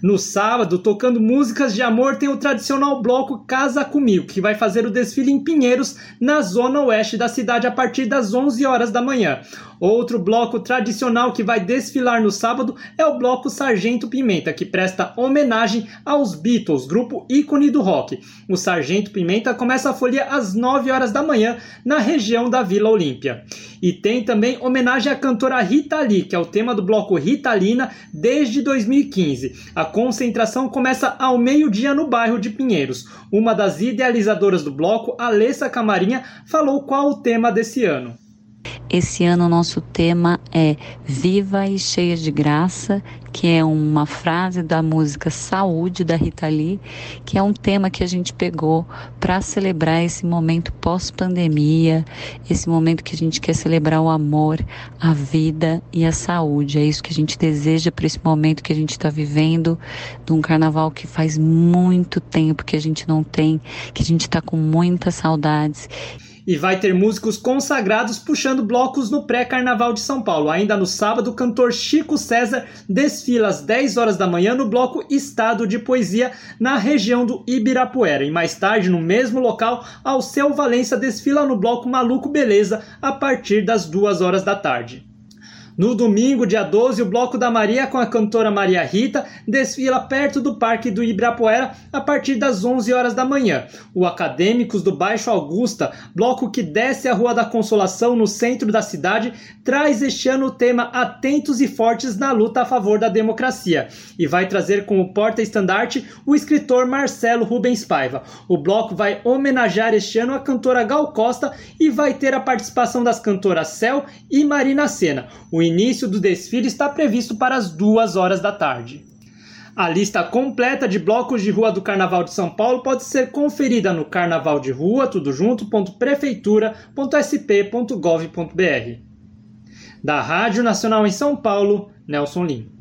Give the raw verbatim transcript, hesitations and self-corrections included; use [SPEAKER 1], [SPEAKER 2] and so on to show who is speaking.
[SPEAKER 1] No sábado, tocando músicas de amor, tem o tradicional bloco Casa Comigo, que vai fazer o desfile em Pinheiros, na zona oeste da cidade, a partir das onze horas da manhã. Outro bloco tradicional que vai desfilar no sábado é o bloco Sargento Pimenta, que presta homenagem aos Beatles, grupo ícone do rock. O Sargento Pimenta começa a folia às nove horas da manhã, na região da Vila Olímpia. E tem também homenagem à cantora Rita Lee, que é o tema do bloco Ritalina desde dois mil e quinze. A concentração começa ao meio-dia no bairro de Pinheiros. Uma das idealizadoras do bloco, Alessa Camarinha, falou qual o tema desse ano.
[SPEAKER 2] Esse ano o nosso tema é Viva e Cheia de Graça, que é uma frase da música Saúde, da Rita Lee, que é um tema que a gente pegou para celebrar esse momento pós-pandemia, esse momento que a gente quer celebrar o amor, a vida e a saúde. É isso que a gente deseja para esse momento que a gente está vivendo, de um carnaval que faz muito tempo que a gente não tem, que a gente está com muitas saudades.
[SPEAKER 1] E vai ter músicos consagrados puxando blocos no pré-carnaval de São Paulo. Ainda no sábado, o cantor Chico César desfila às dez horas da manhã no bloco Estado de Poesia, na região do Ibirapuera. E mais tarde, no mesmo local, Alceu Valença desfila no bloco Maluco Beleza, a partir das duas horas da tarde. No domingo, dia doze, o Bloco da Maria, com a cantora Maria Rita, desfila perto do Parque do Ibirapuera a partir das onze horas da manhã. O Acadêmicos do Baixo Augusta, bloco que desce a Rua da Consolação, no centro da cidade, traz este ano o tema Atentos e Fortes na luta a favor da democracia e vai trazer como porta-estandarte o escritor Marcelo Rubens Paiva. O bloco vai homenagear este ano a cantora Gal Costa e vai ter a participação das cantoras Cel e Marina Sena. O início do desfile está previsto para as duas horas da tarde. A lista completa de blocos de rua do Carnaval de São Paulo pode ser conferida no carnaval de rua, tudo junto, ponto prefeitura ponto s p ponto gov ponto b r. Da Rádio Nacional em São Paulo, Nelson Lima.